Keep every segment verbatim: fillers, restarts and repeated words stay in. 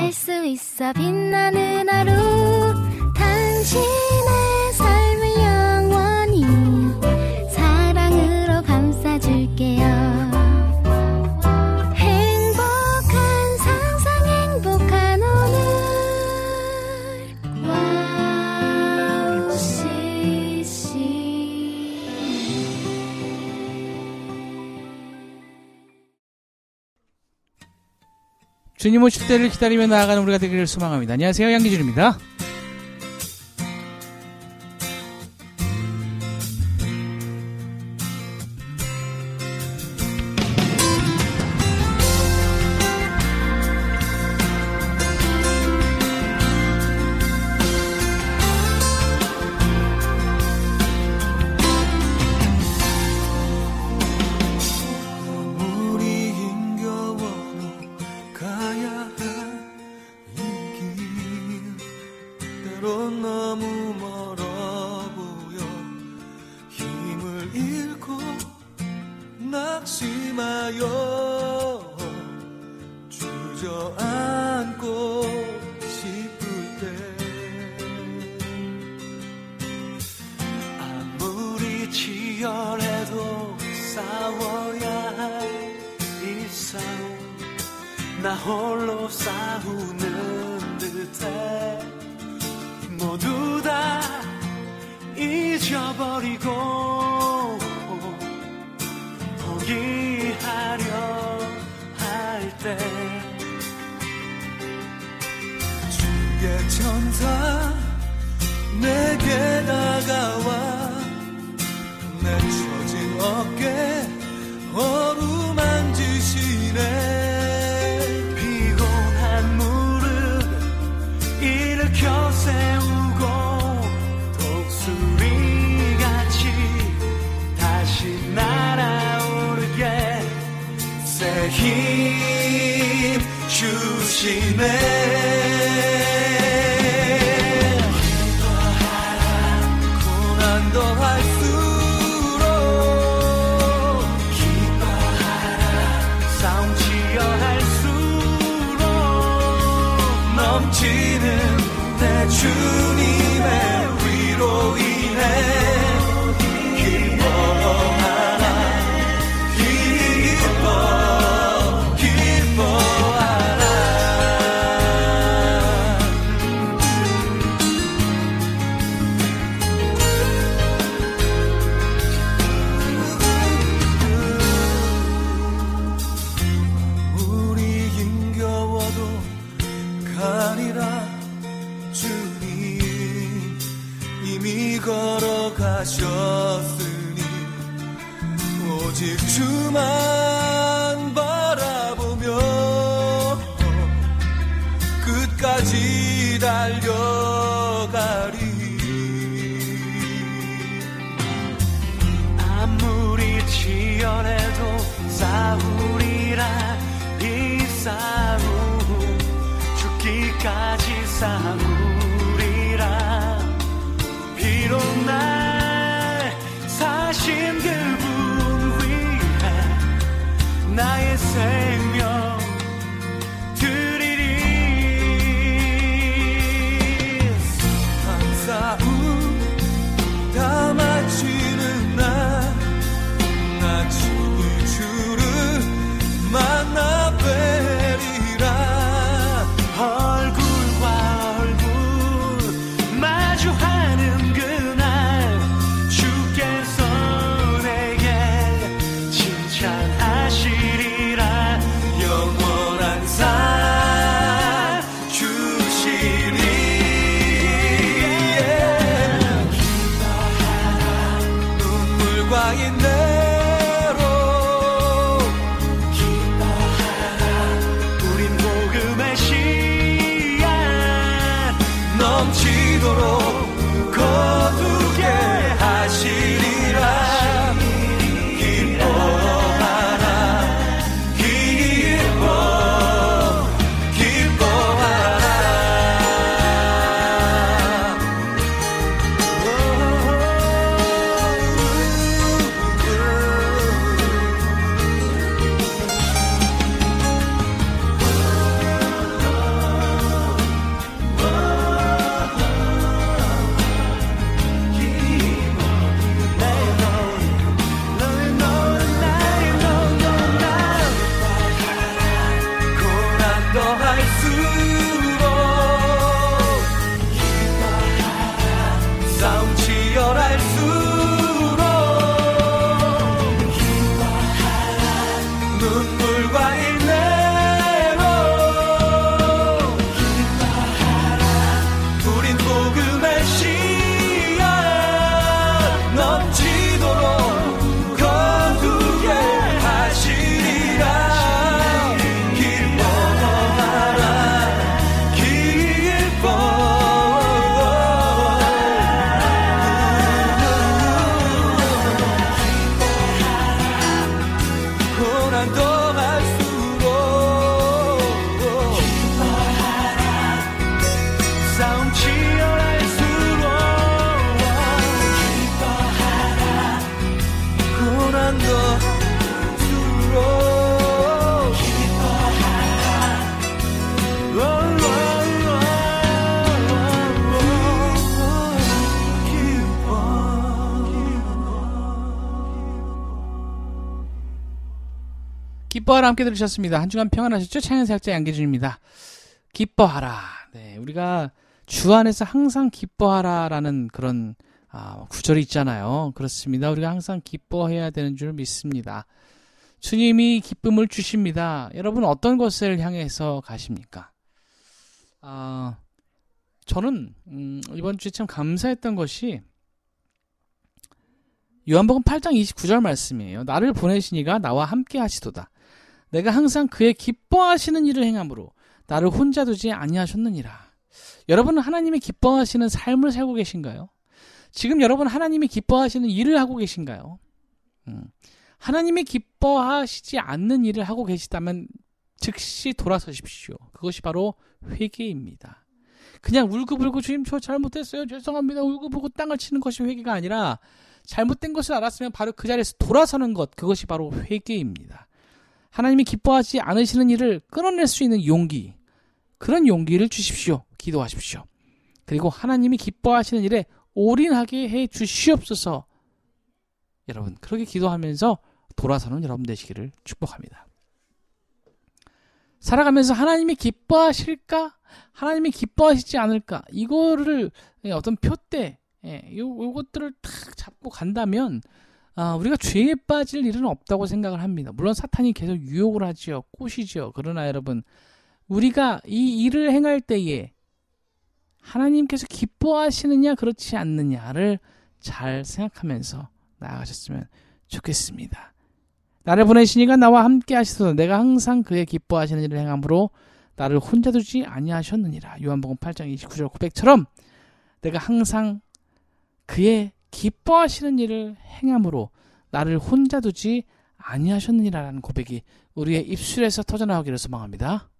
살 수 있어 빛나는 하루 당신의 삶을 영원히 사랑으로 감싸줄게요. 행복한 상상 행복한 오늘 와우 씨씨. 주님 오실 때를 기다리며 나아가는 우리가 되기를 소망합니다. 안녕하세요, 양기준입니다. 나 홀로 싸우는 듯해. 모두 다 잊어버리고 포기하려 할 때 주의 천사 내게 다가와 내 처진 어깨 어루만지시네. 일으켜 세우고 독수리같이 다시 날아오르게 새 힘 주시네. 기뻐하라 고난 더할수록 기뻐하라 싸움 치열할수록 넘치는 내 주님의 위로 인해 기뻐하라 기뻐 기뻐하라. 우리 힘겨워도 가니라 이미 걸어가셨으니 오직 주만 바라보며 끝까지 달려가리. 아무리 치열해도 싸우리라 이 싸움 죽기까지 싸우리라. 비록 날 사신 그분 위해 나의 생명 드리리. 한 싸움 다 마치는 날 나 친히 주를 만나 뵈리라. 얼굴과 얼굴 마주하는 그날 주께서 내게 칭찬하시리라. 영원한 산 주시리. 기뻐하라 눈물과 인내로 기뻐하라 우린 복음의 씨앗 넘치도록 거두게 하시리라. 기뻐하라 기뻐 기뻐하라. 기뻐하라 함께 들으셨습니다. 한 주간 평안하셨죠? 찬양사역자 양기준입니다. 기뻐하라. 네, 우리가 주 안에서 항상 기뻐하라라는 그런 아, 구절이 있잖아요. 그렇습니다. 우리가 항상 기뻐해야 되는 줄 믿습니다. 주님이 기쁨을 주십니다. 여러분 어떤 것을 향해서 가십니까? 아, 저는 음, 이번 주에 참 감사했던 것이 요한복음 팔 장 이십구 절 말씀이에요. 나를 보내시니가 나와 함께 하시도다. 내가 항상 그의 기뻐하시는 일을 행함으로 나를 혼자 두지 아니하셨느니라. 여러분은 하나님이 기뻐하시는 삶을 살고 계신가요? 지금 여러분 하나님이 기뻐하시는 일을 하고 계신가요? 음. 하나님이 기뻐하시지 않는 일을 하고 계시다면 즉시 돌아서십시오. 그것이 바로 회개입니다. 그냥 울고불고 주님 저 잘못했어요. 죄송합니다. 울고불고 땅을 치는 것이 회개가 아니라 잘못된 것을 알았으면 바로 그 자리에서 돌아서는 것, 그것이 바로 회개입니다. 하나님이 기뻐하지 않으시는 일을 끊어낼 수 있는 용기, 그런 용기를 주십시오. 기도하십시오. 그리고 하나님이 기뻐하시는 일에 올인하게 해 주시옵소서. 여러분 그렇게 기도하면서 돌아서는 여러분 되시기를 축복합니다. 살아가면서 하나님이 기뻐하실까? 하나님이 기뻐하시지 않을까? 이거를 어떤 표대, 예, 요, 요것들을 탁 잡고 간다면 아, 우리가 죄에 빠질 일은 없다고 생각을 합니다. 물론 사탄이 계속 유혹을 하지요. 꼬시죠. 그러나 여러분 우리가 이 일을 행할 때에 하나님께서 기뻐하시느냐 그렇지 않느냐를 잘 생각하면서 나아가셨으면 좋겠습니다. 나를 보내시니가 나와 함께 하시소서. 내가 항상 그의 기뻐하시는 일을 행함으로 나를 혼자 두지 아니하셨느니라. 요한복음 팔 장 이십구 절 고백처럼 내가 항상 그의 기뻐하시는 일을 행함으로 나를 혼자 두지 아니하셨느니라라는 고백이 우리의 입술에서 터져나오기를 소망합니다.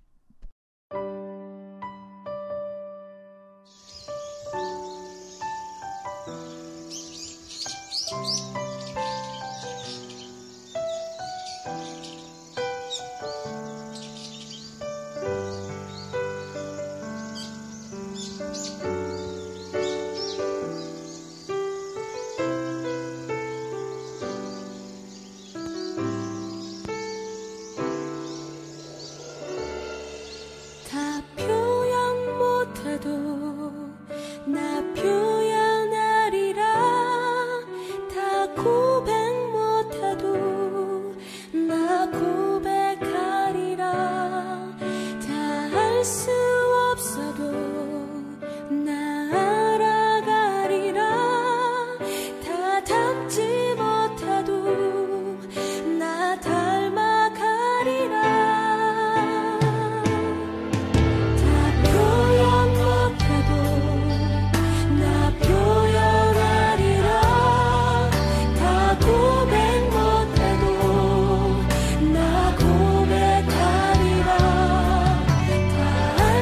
다 표현 못해도 나 표현하리라. 다 고백 못해도 나 고백하리라. 다 알 수 없어도 나 알아가리라. 다 닮지 못해도 나 닮아가리라. 다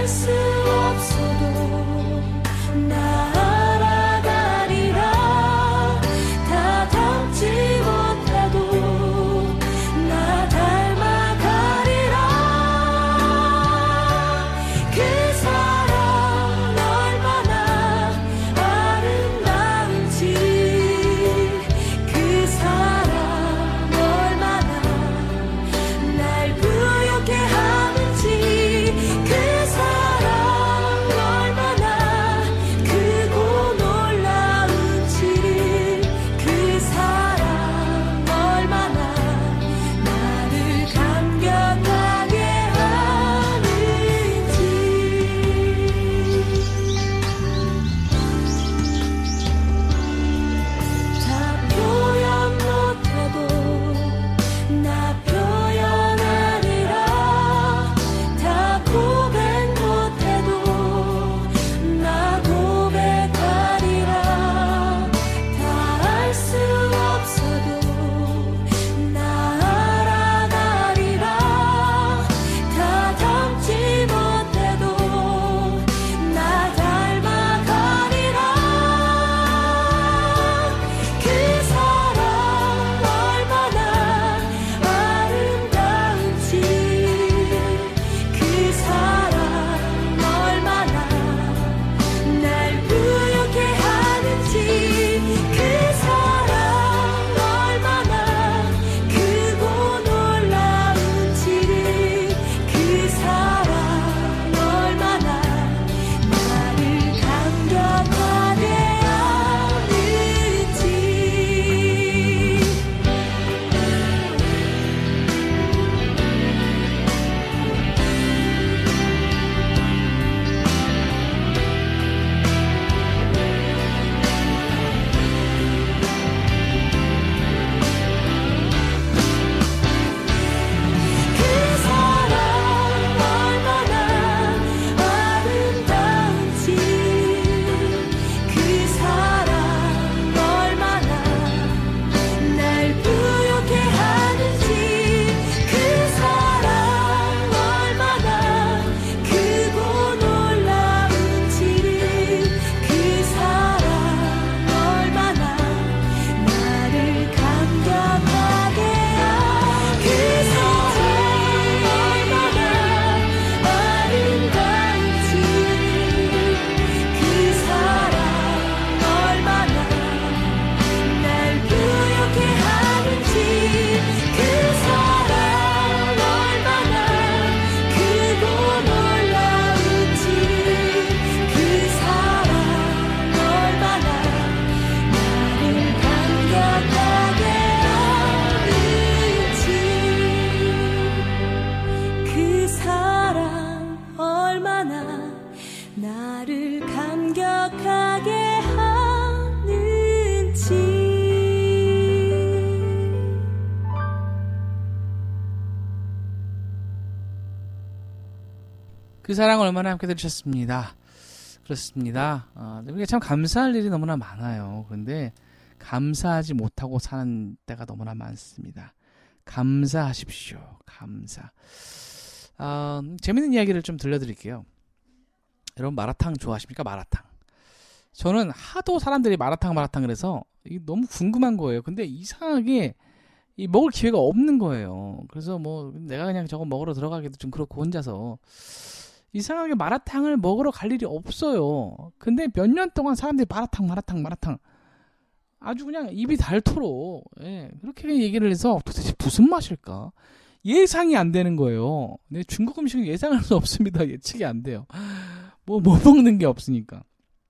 그 사랑 얼마나 함께 들으셨습니다. 그렇습니다. 어, 우리가 참 감사할 일이 너무나 많아요. 그런데 감사하지 못하고 사는 때가 너무나 많습니다. 감사하십시오. 감사. 어, 재밌는 이야기를 좀 들려드릴게요. 여러분 마라탕 좋아하십니까? 마라탕. 저는 하도 사람들이 마라탕 마라탕 그래서 이게 너무 궁금한 거예요. 근데 이상하게 이 먹을 기회가 없는 거예요. 그래서 뭐 내가 그냥 저거 먹으러 들어가기도 좀 그렇고 혼자서 이상하게 마라탕을 먹으러 갈 일이 없어요. 근데 몇 년 동안 사람들이 마라탕 마라탕 마라탕 아주 그냥 입이 닳도록 예, 그렇게 얘기를 해서 도대체 무슨 맛일까? 예상이 안 되는 거예요. 근데 중국 음식은 예상할 수 없습니다. 예측이 안 돼요. 뭐, 뭐 먹는 게 없으니까.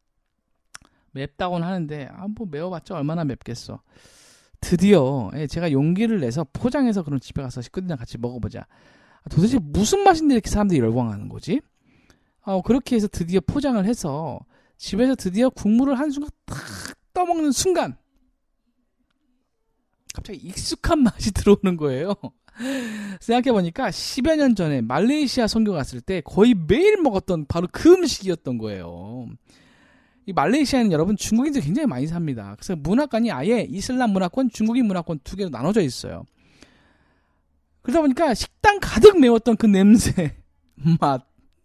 맵다고는 하는데, 아, 뭐 매워봤자 얼마나 맵겠어. 드디어, 예, 제가 용기를 내서 포장해서 그럼 집에 가서 식구들이랑 같이 먹어보자. 아, 도대체 무슨 맛인데 이렇게 사람들이 열광하는 거지? 어, 그렇게 해서 드디어 포장을 해서 집에서 드디어 국물을 한 순간 탁 떠먹는 순간, 갑자기 익숙한 맛이 들어오는 거예요. 생각해보니까 십여 년 전에 말레이시아 선교 갔을 때 거의 매일 먹었던 바로 그 음식이었던 거예요. 이 말레이시아는 여러분 중국인들이 굉장히 많이 삽니다. 그래서 문화권이 아예 이슬람 문화권, 중국인 문화권 두 개로 나눠져 있어요. 그러다 보니까 식당 가득 메웠던 그 냄새, 맛.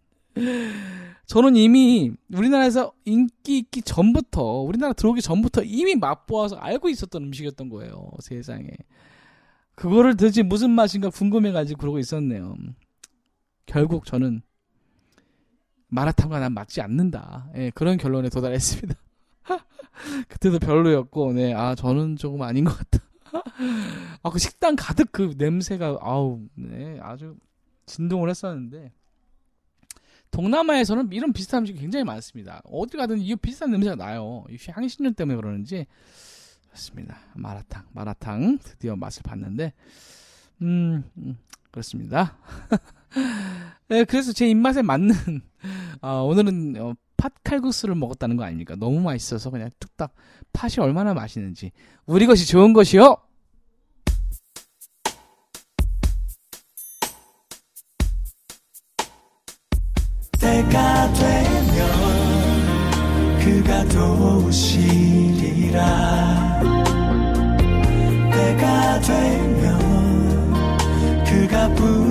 저는 이미 우리나라에서 인기 있기 전부터, 우리나라 들어오기 전부터 이미 맛보아서 알고 있었던 음식이었던 거예요. 세상에. 그거를 도대체 무슨 맛인가 궁금해가지고 그러고 있었네요. 결국 저는 마라탕과 난 맞지 않는다. 예, 그런 결론에 도달했습니다. 그때도 별로였고, 네, 아, 저는 조금 아닌 것 같다. 아, 그 식당 가득 그 냄새가, 아우, 네, 아주 진동을 했었는데, 동남아에서는 이런 비슷한 음식이 굉장히 많습니다. 어디 가든 이 비슷한 냄새가 나요. 이 향신료 때문에 그러는지. 그렇습니다. 마라탕, 마라탕 드디어 맛을 봤는데, 음, 음 그렇습니다. 네, 그래서 제 입맛에 맞는 아, 오늘은 어, 팥칼국수를 먹었다는 거 아닙니까? 너무 맛있어서 그냥 뚝딱 팥이 얼마나 맛있는지 우리 것이 좋은 것이요. 때가 되면 그가 도우시리라. 때가 되면 그가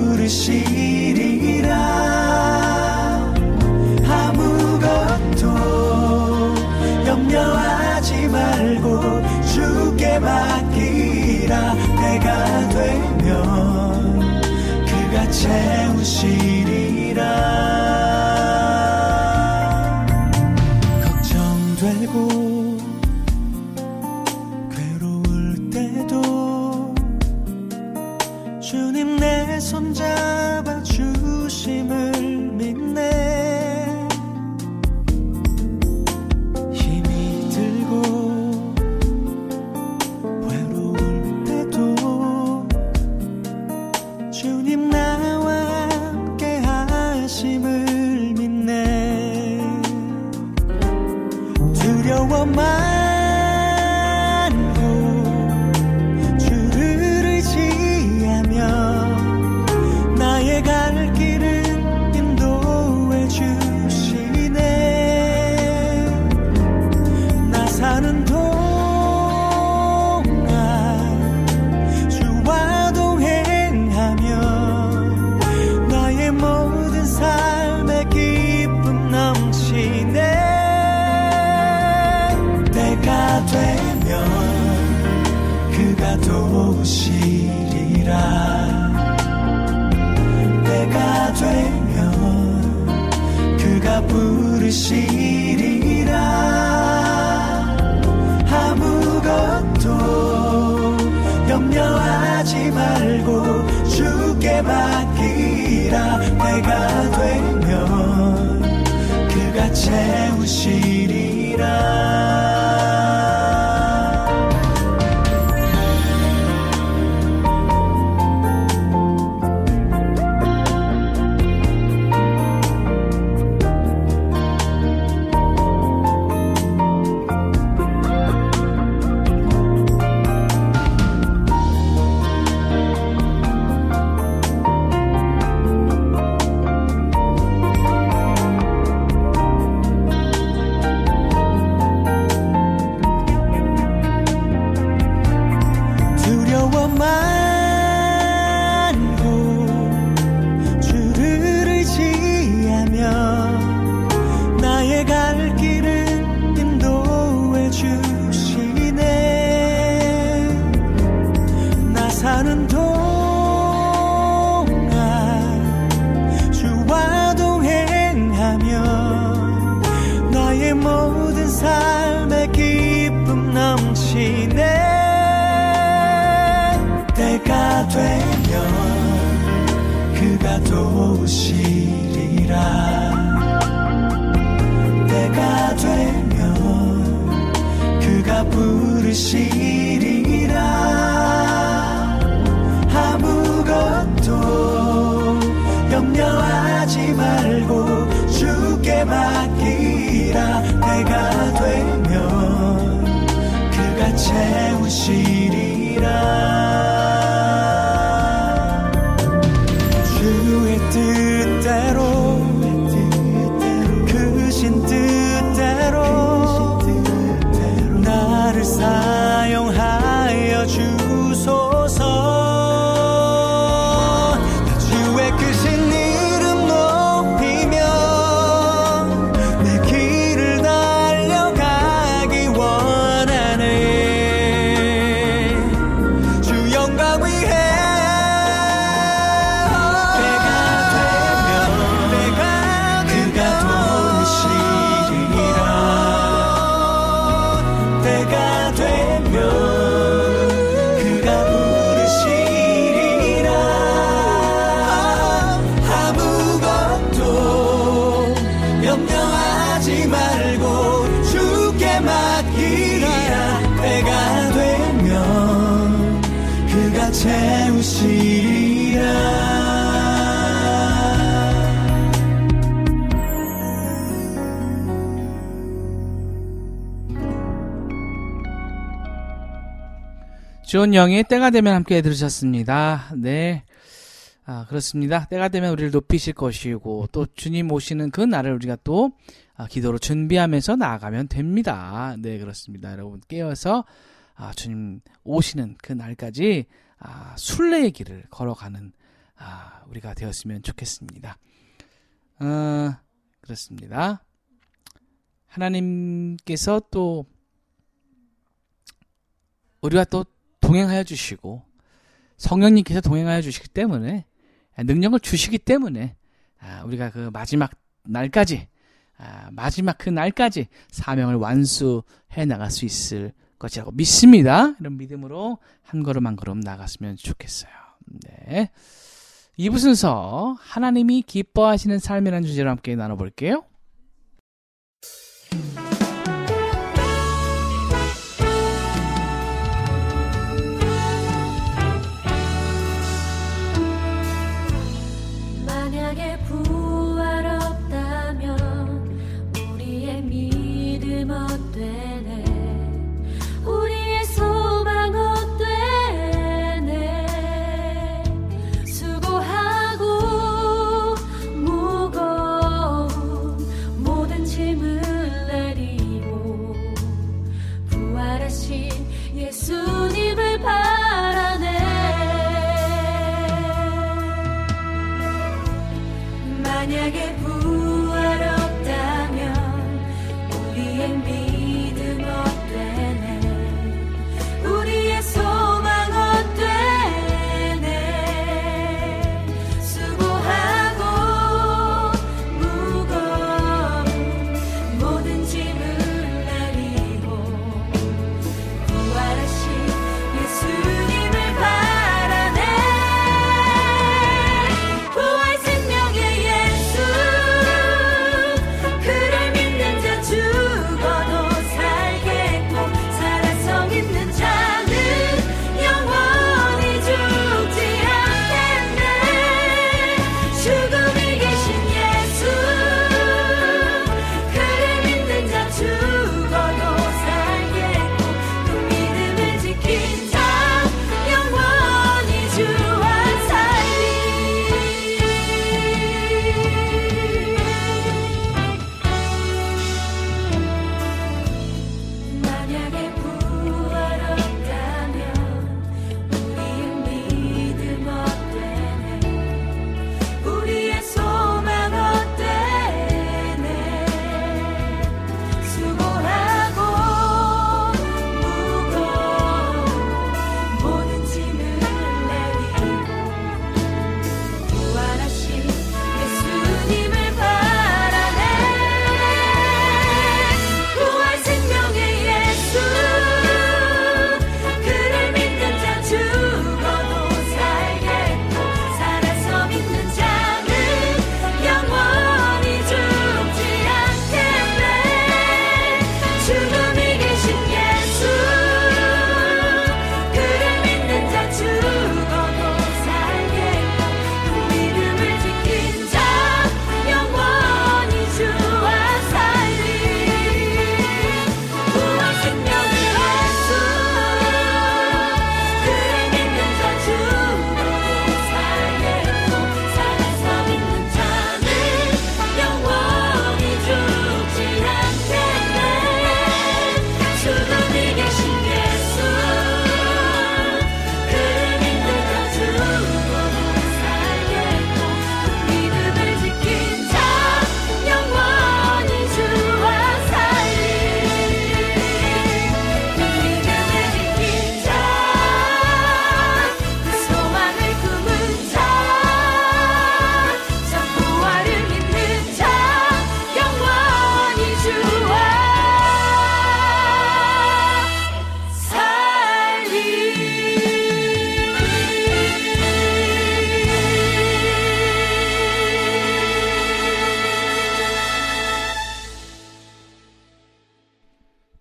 부르시리라. 아무것도 염려하지 말고 주께 맡기라. 때가 되면 그가 채우시리라. 되고 괴로울 때도 주님 내 손 잡아 주심을 믿네. 힘이 들고 외로울 때도 주님 나와 함께 하심을 믿네. 두려워 말고 주를 의지하며 나의 갈 길은 인도해 주시네. 나 사는 동안 주와 동행하며 나의 모든 삶의 기쁨 넘치네. 때가 되면 그가 도우시리라. 때가 되면 그가 부르시리라. 아무것도 염려하지 말고 주께 맡기라. 때가 되면 그가 채우시리라. 도우시리라. 때가 되면 그가 부르시리라. 아무것도 염려하지 말고 주께 맡기라. 때가 되면 그가 채우시리라. 주의 뜻대로 크신 뜻대로 나를 사용하여 주소서. 주의 크신 이름 높이며 내 길을 달려가기 원하네. 주 영광 위해 채우시리라. 주원영의 때가 되면 함께 들으셨습니다. 네, 아, 그렇습니다. 때가 되면 우리를 높이실 것이고 또 주님 오시는 그 날을 우리가 또 아, 기도로 준비하면서 나아가면 됩니다. 네, 그렇습니다. 여러분 깨어서 아, 주님 오시는 그 날까지 아, 순례의 길을 걸어가는 아, 우리가 되었으면 좋겠습니다. 어, 그렇습니다. 하나님께서 또 우리와 또 동행하여 주시고 성령님께서 동행하여 주시기 때문에 능력을 주시기 때문에 아, 우리가 그 마지막 날까지 아, 마지막 그 날까지 사명을 완수해 나갈 수 있을 것이라고 믿습니다. 이런 믿음으로 한 걸음 한 걸음 나갔으면 좋겠어요. 네. 이 부 순서 하나님이 기뻐하시는 삶이라는 주제로 함께 나눠볼게요. 만약에 부활 없다면 우리의 믿음 어때네. 우리의 소망 어때네. 수고하고 무거운 모든 짐을 내리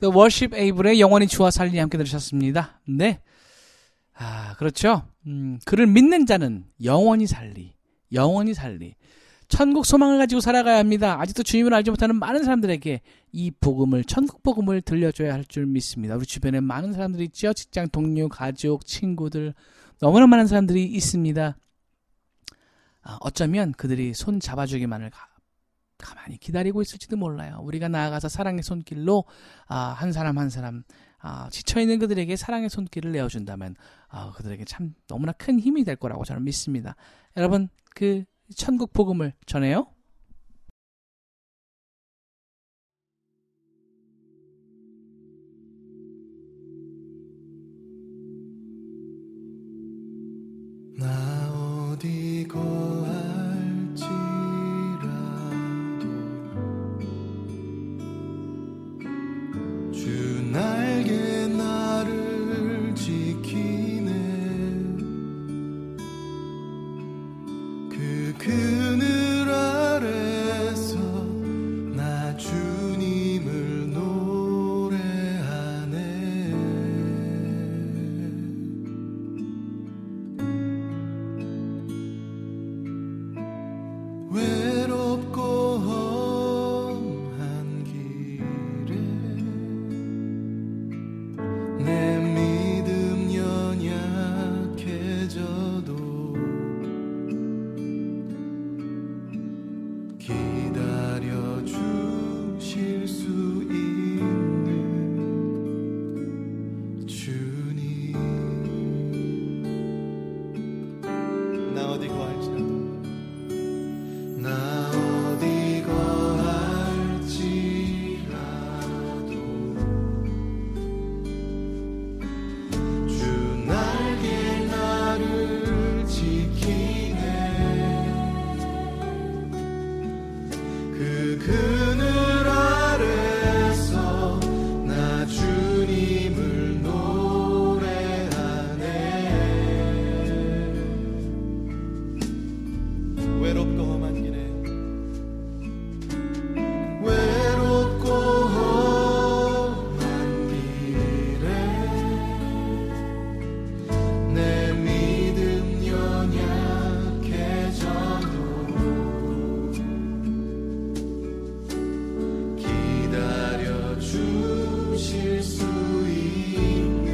The Worship Abel의 영원히 주와 살리 함께 들으셨습니다. 네. 아, 그렇죠. 음, 그를 믿는 자는 영원히 살리, 영원히 살리. 천국 소망을 가지고 살아가야 합니다. 아직도 주님을 알지 못하는 많은 사람들에게 이 복음을, 천국 복음을 들려줘야 할 줄 믿습니다. 우리 주변에 많은 사람들이 있죠. 직장 동료, 가족, 친구들, 너무나 많은 사람들이 있습니다. 아, 어쩌면 그들이 손 잡아주기만을 가, 가만히 기다리고 있을지도 몰라요. 우리가 나아가서 사랑의 손길로 아, 한 사람 한 사람 아, 지쳐있는 그들에게 사랑의 손길을 내어준다면 아, 그들에게 참 너무나 큰 힘이 될 거라고 저는 믿습니다. 여러분, 그 천국 복음을 전해요. 나 어디 거할지라도 주 날개 나를 지키네. 그 그늘 아래서 나 주님을 노래하네. 외롭고 험한 길에 내 믿음 연약해져도 기다려 주실 수 있는 주님. 나 어디 거할지라도 나 어디 거할지라도 주 날개 나를 지키네. 그 그늘 아래서 나 주님을 노래하네. 외롭고 험한 길에 외롭고 험한 길에 내 믿음 연약해져도 기다려 주실 수 있는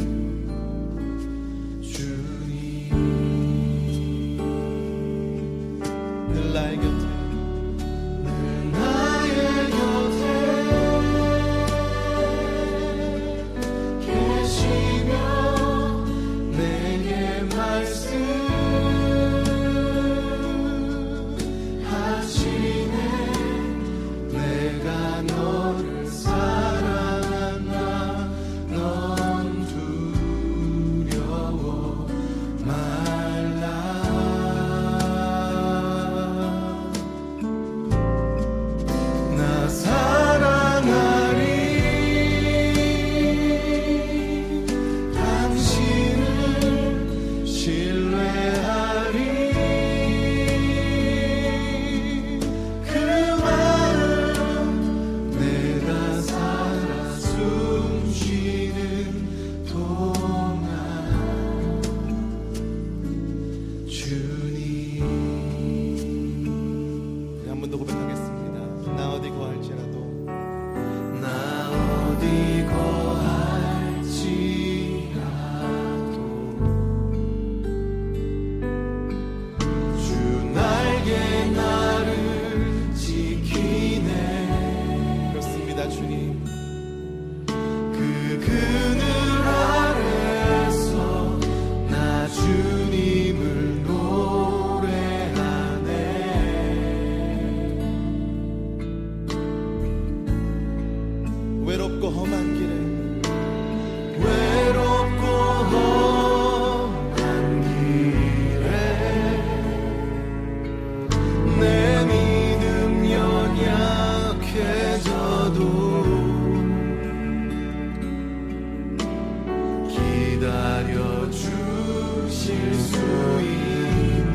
주님. 늘 나의 곁에 늘 나의 곁에 계시며 내게 말씀하시네. 내가 너를 사랑한다. 넌 두려워 말라. 나 사랑하리. 당신을 신뢰하리. 그 마음 내가 살아 숨쉬는 동안 주님. 한 번 더 고백하겠습니다. 나 어디 거할지라도 나 어디 거할지라도 주 날개 나를 지키네. 그렇습니다 주님. 그 그늘 아래서 나 주님을 노래하네. 외롭고 험한 길에 외롭고 험한 길에 내 믿음 연약해져도 기다려 주실 수 있는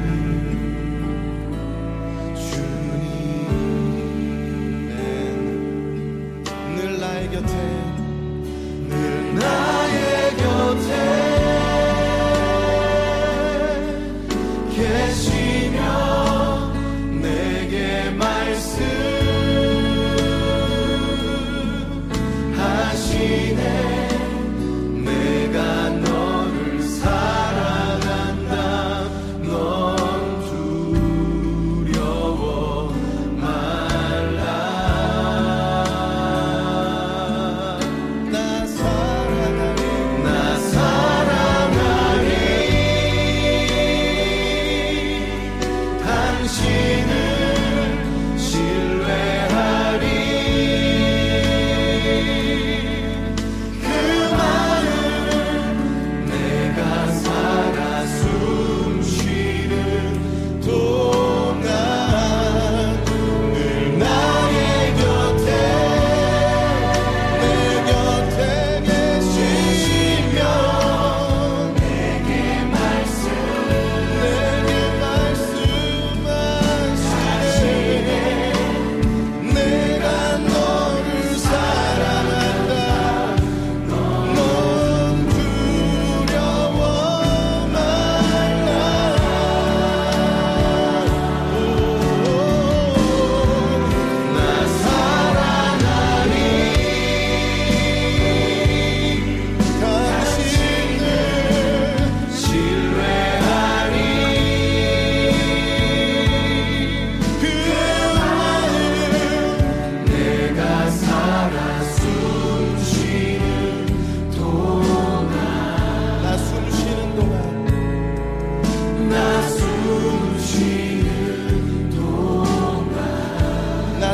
주님. 늘 나의 곁에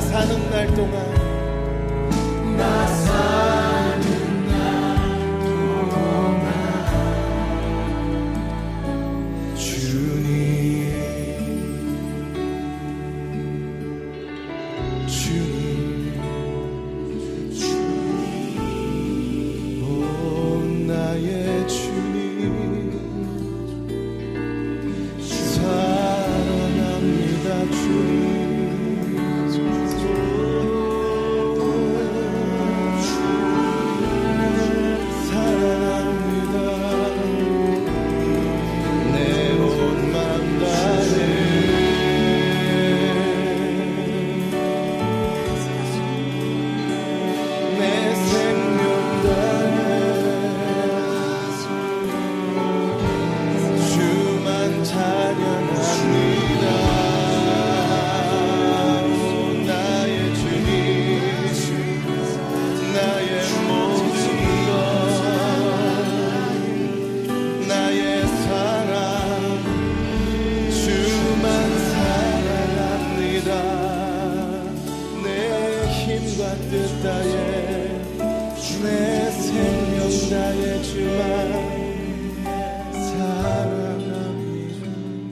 사는 날 동안 나 사는 날 동안 주님 주님 주님 오 나의 주님 사랑합니다 주님 내 생명 다해 주만 사랑합니다.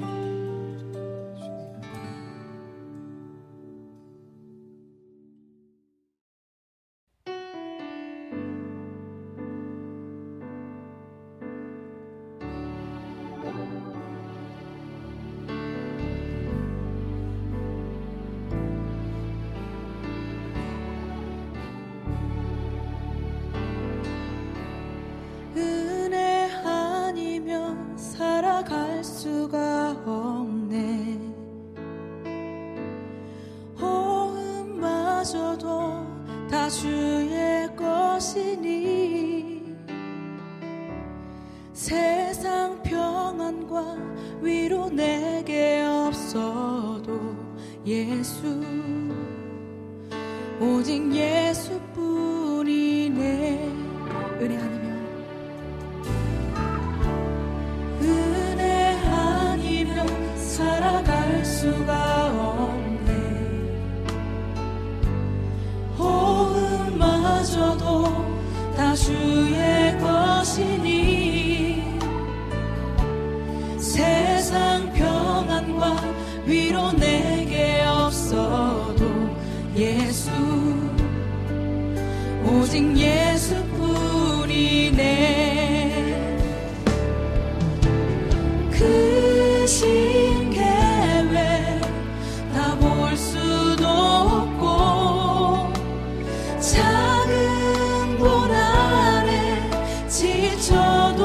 은혜 아니면 살아갈 수가 없네. 호흡마저도 다 주의 것이니 세상 평안과 위로 내게 없어도 예수 오직 예수뿐이네. 은혜 아니면 은혜 아니면 살아갈 수가 없네. 호흡마저도 다 주의 것이니 세상 평안과 위로 내게 없어도 예수 오직 예수뿐이네. 크신 계획 다 볼 수도 없고 작은 고난에 지쳐도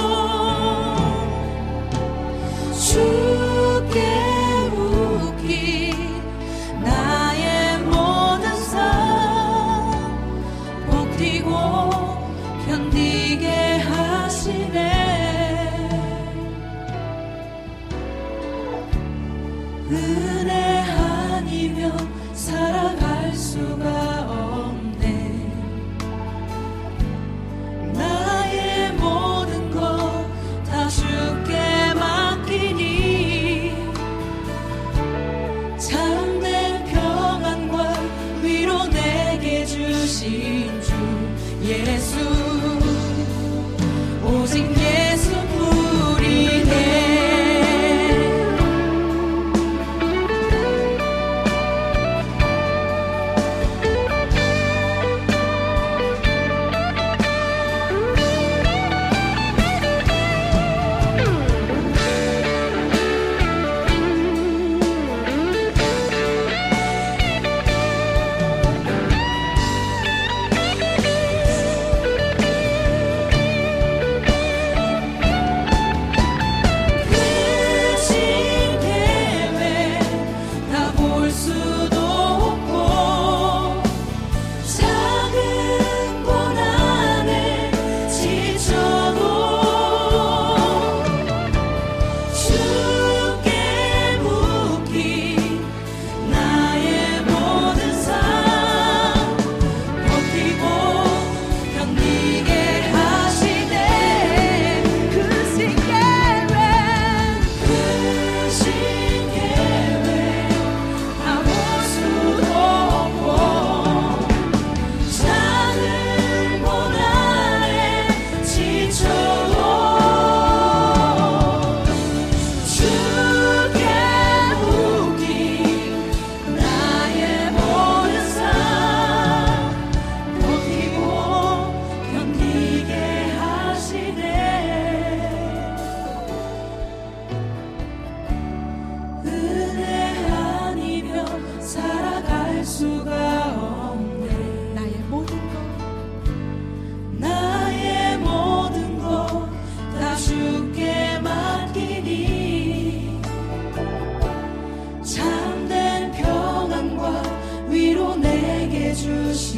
주께 웃기 나의 모든 삶 버티고 견디게 하시네. 은혜 아니면 살아갈 수가 없네. 나의 모든 것 다 주께 맡기니 참된 평안과 위로 내게 주신 주 예수 오직 예수뿐이네.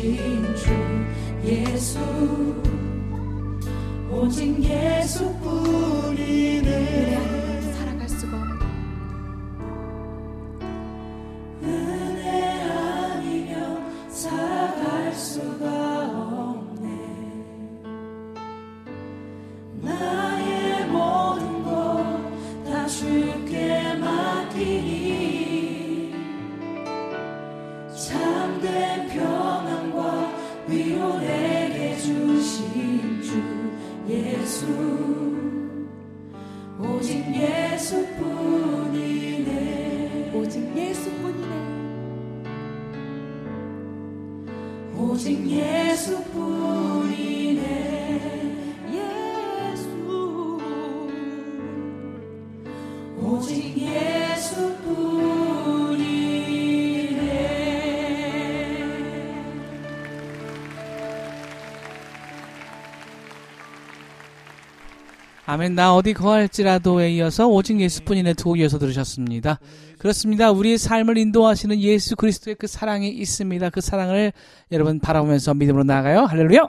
주신 주 예수 오직 예수뿐이네. 은혜 아니면 살아갈 수가 없네. 은혜 아니면 살아갈 수가 없네. 나의 모든 것 다 주께 맡기니 참된 평안과 위로 내게 주신 주 예수 오직 예수뿐이네. 오직 예수뿐이네. 오직 예수뿐이네. 예수 오직 예수뿐이네. 아멘. 나 어디 거할지라도에 이어서 오직 예수뿐이네 두 곡 이어서 들으셨습니다. 그렇습니다. 우리의 삶을 인도하시는 예수 그리스도의 그 사랑이 있습니다. 그 사랑을 여러분 바라보면서 믿음으로 나아가요. 할렐루야.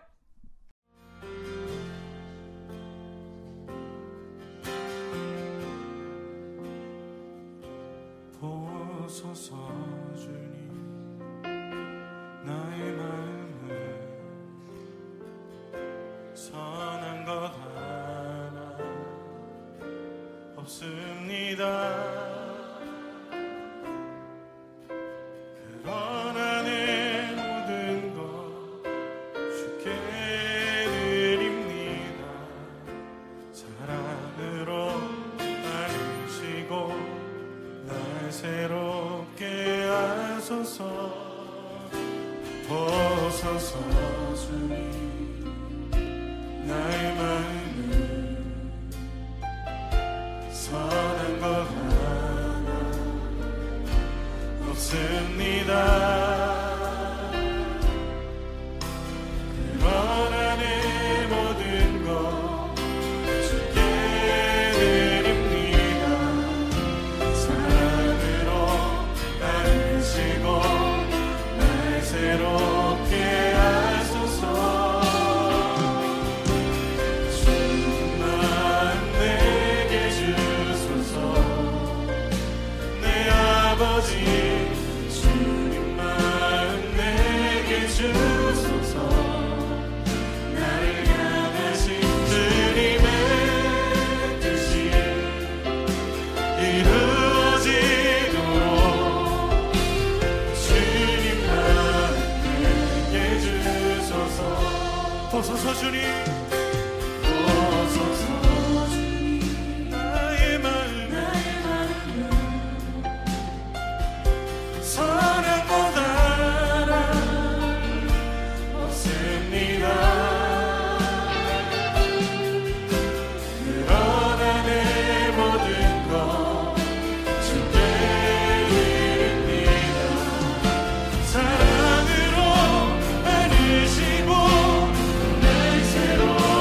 보소서 주님 나의 마음을 선한 것 하나 없습니다. 그러나 내 모든 것 주께 드립니다. 사랑으로 나누시고 날 새롭게 하소서. 보소서 주님 나의 마음을 선한 것 하나 없습니다. 그러나 내 모든 것 주께 드립니다. 사랑으로 나누시고 날 새롭게 하소서. 주만 내게 주소서. 내 아버지 주님만 내게 주소서. 나를 향하신 주님의 뜻이 이루어지도록 주님만 내게 주소서. 보소서 주님 보소서 주님 나의 마음 나의 마음 선한 것 하나 없습니다. 그러나 내 모든 것 주께 드립니다. 사랑으로 안으시고 날 새롭게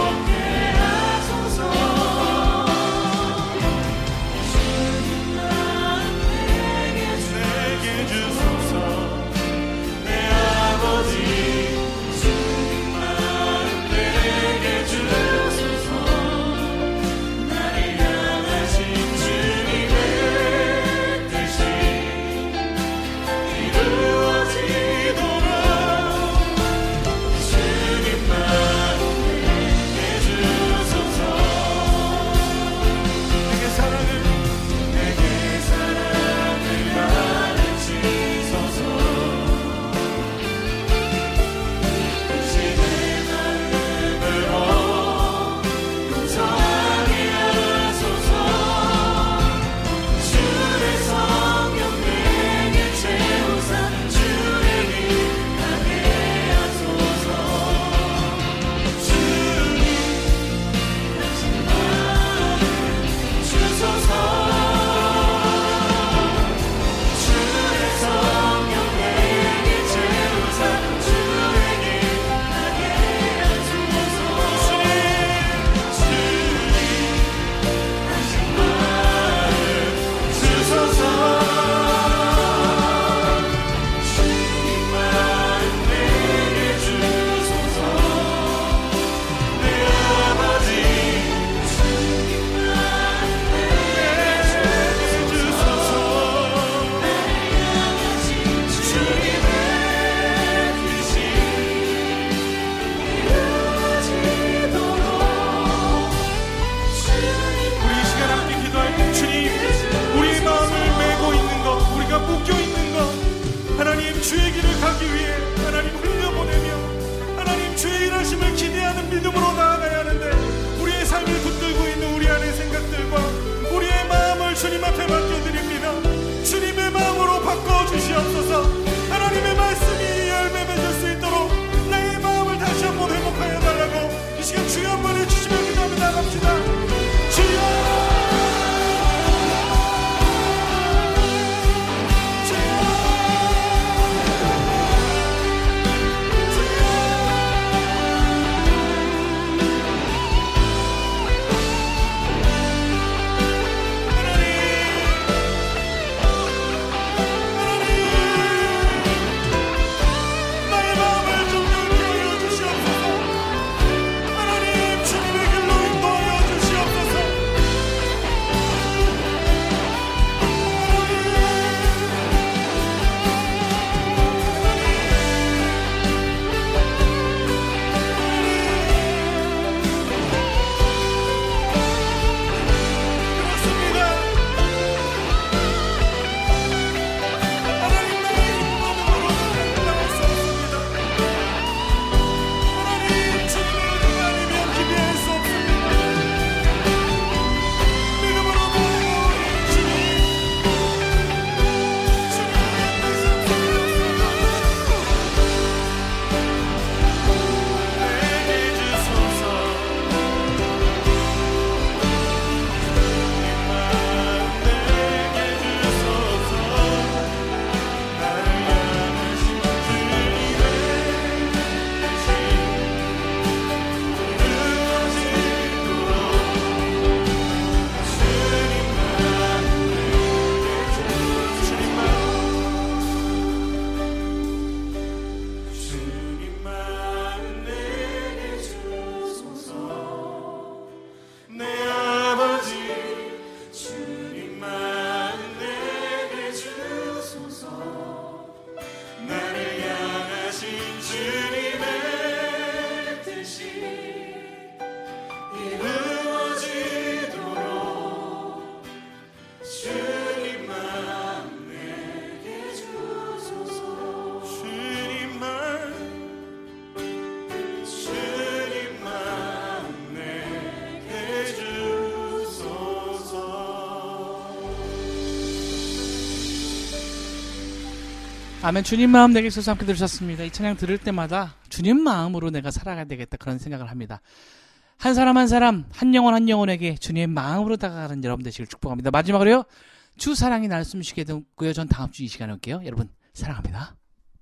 아멘. 주님 마음 내게 있어서 함께 들으셨습니다. 이 찬양 들을 때마다 주님 마음으로 내가 살아가야 되겠다 그런 생각을 합니다. 한 사람 한 사람 한 영혼 한 영혼에게 주님의 마음으로 다가가는 여러분 되시길 축복합니다. 마지막으로요. 주 사랑이 날 숨쉬게 되고요. 전 다음 주 이 시간에 올게요. 여러분 사랑합니다.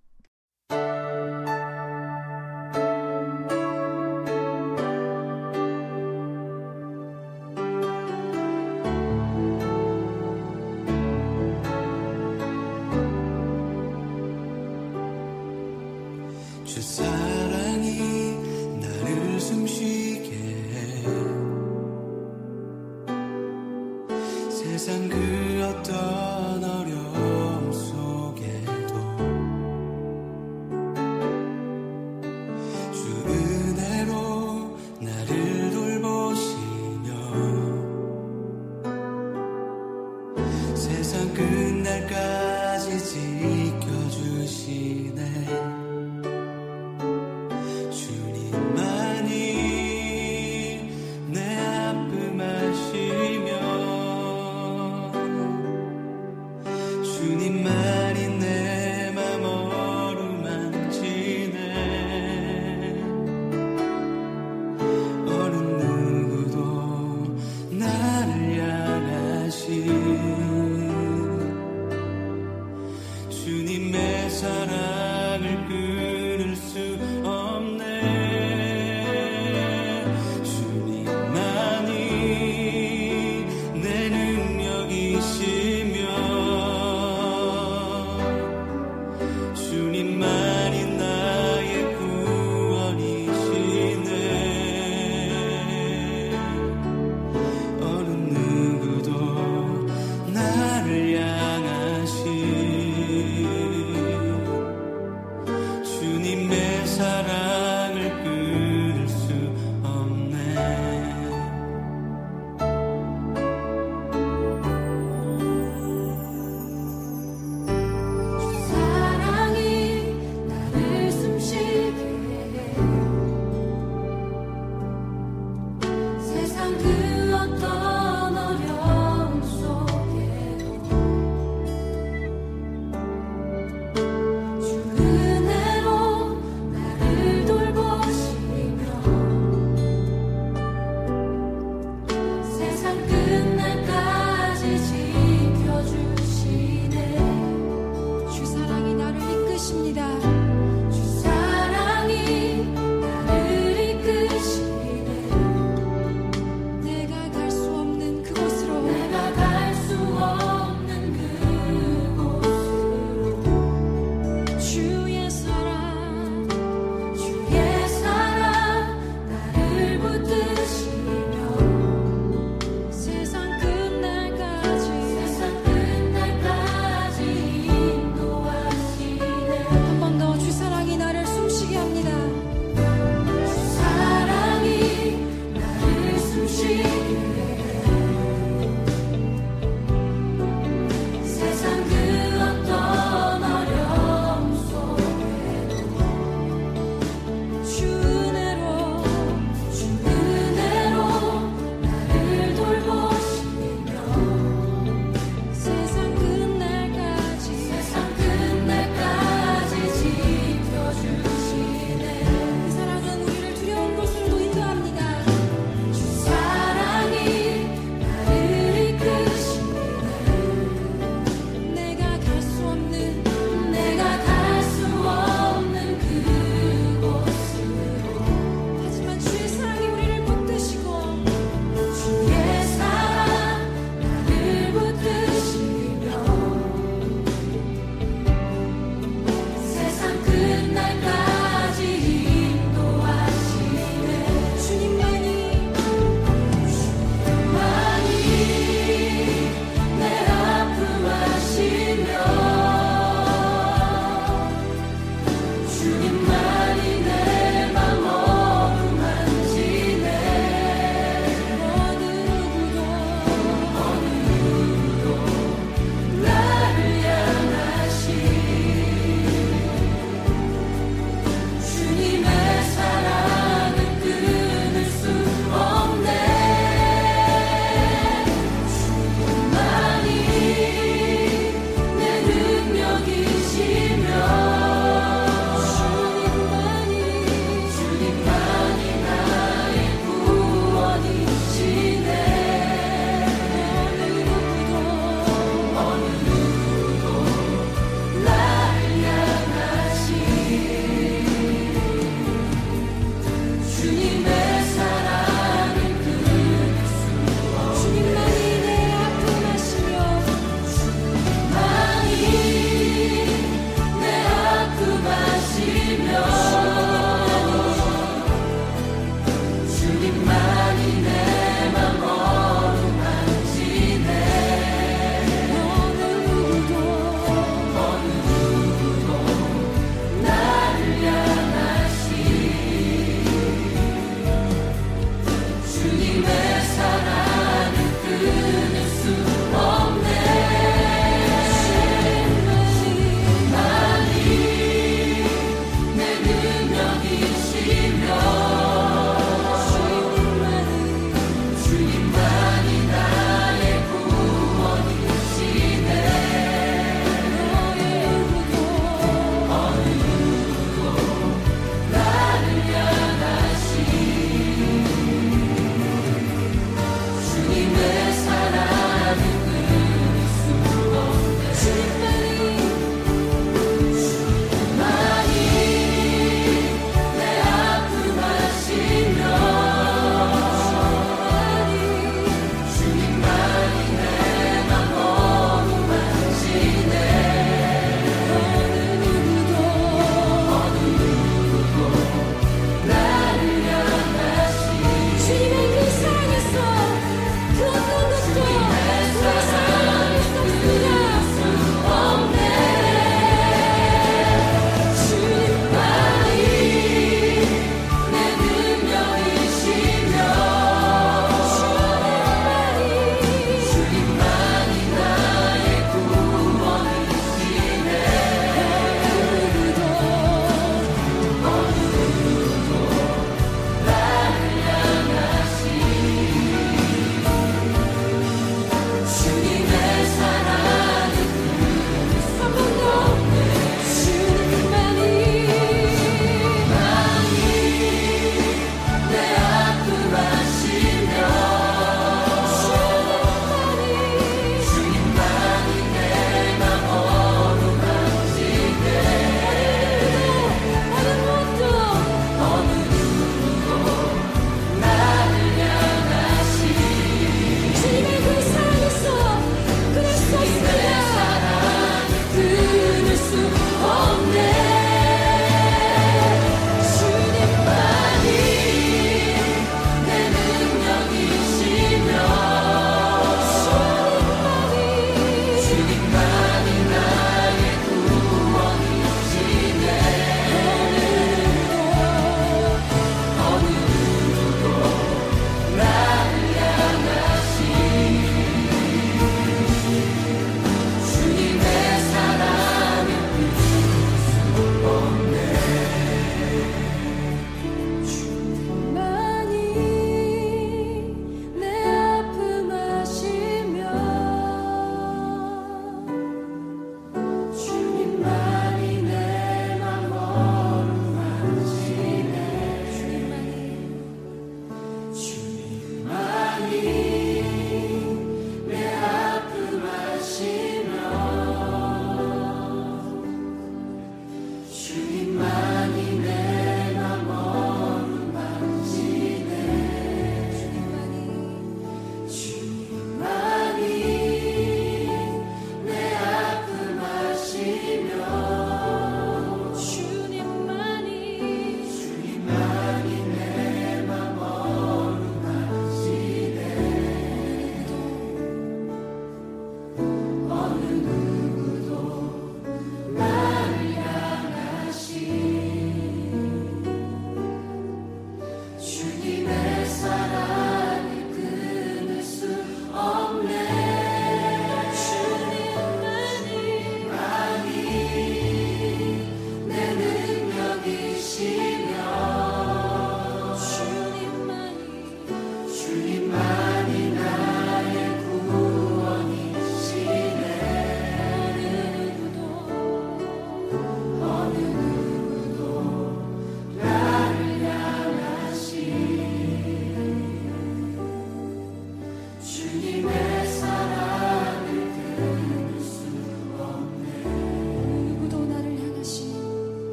주 사랑이 나를 숨쉬게 해 세상 그 어떤 어려움 속에도 주 은혜로 나를 돌보시며 세상 끝날까지 지켜주시네. 사랑